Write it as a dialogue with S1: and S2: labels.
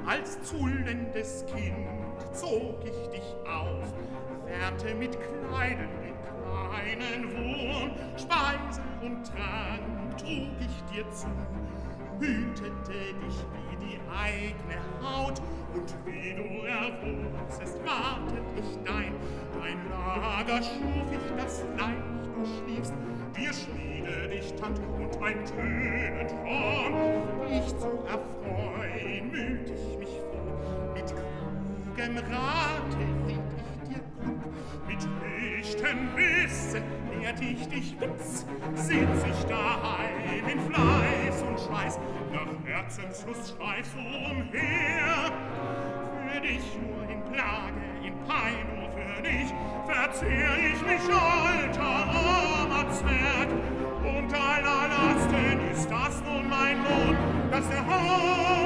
S1: Als zullendes Kind zog ich dich auf, fährte mit Kleidern den kleinen Wurm, Speise und Trank trug ich dir zu, hütete dich wie die eigene Haut, und wie du erwuchsest, wartet ich dein Lager schuf ich, das leicht du schliefst, wir Schmiede dich Tand und ein tönend Horn, dich zu erfreuen, müht ich mich vor, mit klugem Rate riet ich dir klug, mit echtem Wissen lehrt ich dich Witz, sitz ich daheim in Fleiß und Schweiß, nach Herzenslust schreibst umher, für dich nur in Plage, in Pein nur für dich, verzehr ich mich alter, armer Zwerg, und deiner Lasten ist das nun mein Lohn, dass der Herr